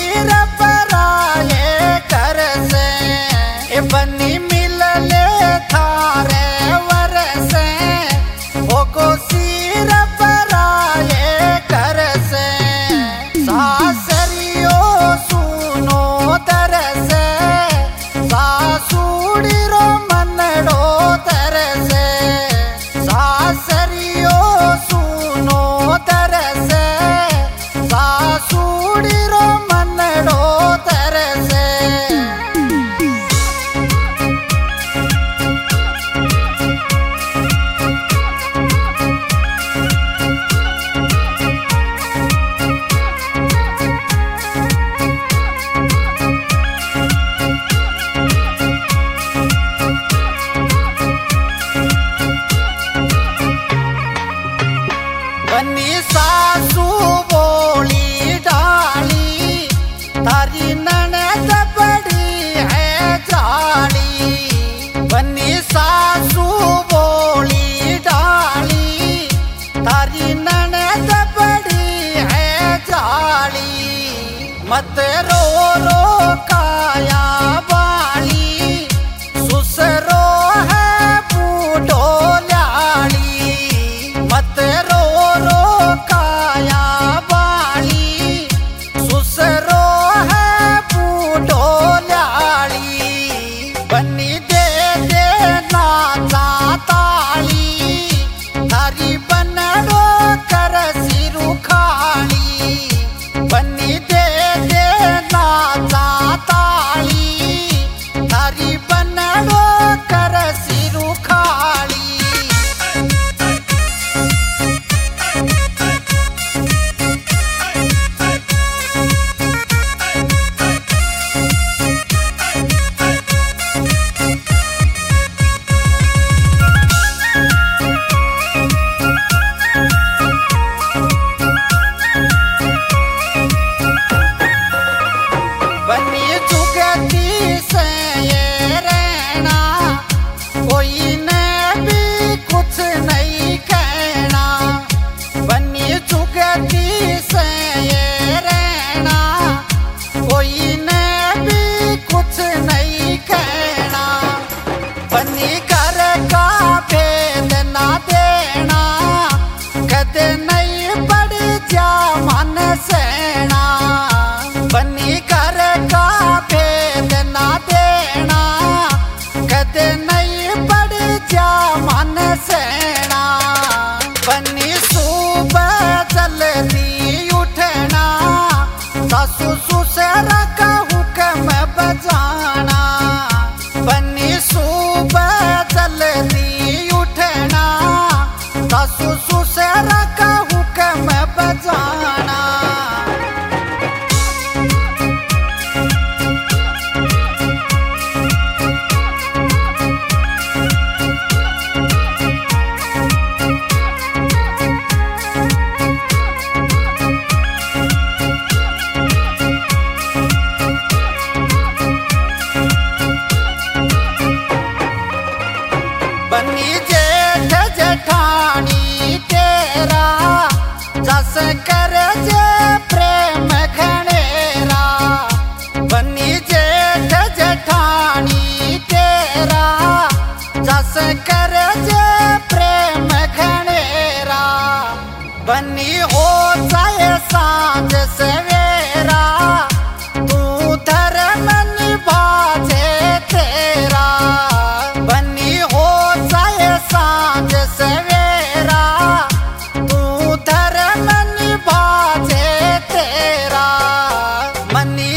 सिर पर आए कर से बनी मिल ले थारे वर से को सिर पर आए कर से सासरियो सुनो तर से सासुड़ी रो मनड़ो तर से सासरियो सुनो तर से सासुड़ी रो मनड़ो तर से बनी सासू बोली डाली तारी ननद बड़ी है जाली बनी सासू बोली डाली तारी ननद बड़ी है जाली मत रो रो काया बाली सुसरो है बूढ़ो ल्याली मत रो रो काया बाली सुसरो है बूढ़ो ल्याली बनी दे दे नाचा ताली थारी बनड़ो कर सिरु खाली बनी दे दे नाचा ताली थारी बनड़ो कर सिरु खाली बनी जुगती से ये रहना कोई ने भी कुछ नहीं कहना बनी जुगती से ये रहना कोई ने भी कुछ नहीं कहना बनी घर का भेद ना देना कदे नहीं पड़ जा मन सेना बनी घर का भेद ना देना कदे नहीं पड़ जा मन सेना बनी सुबह जल्दी उठना सासू ससुर का हुक्म बजाना बनी सुबह जल्दी उठना सासू ससुर का हुक्म बजाना बनी जेठ जेठानी तेरा जस कर जे प्रेम घनेरा बनी जेठ जेठानी तेरा जस कर जे प्रेम घनेरा बनी हो जाए सांझ सवेरा तू धर्म निभाजे तेरा बनी हो जाए सांझ सवेरा तू धर्म निभाजे तेरा मनी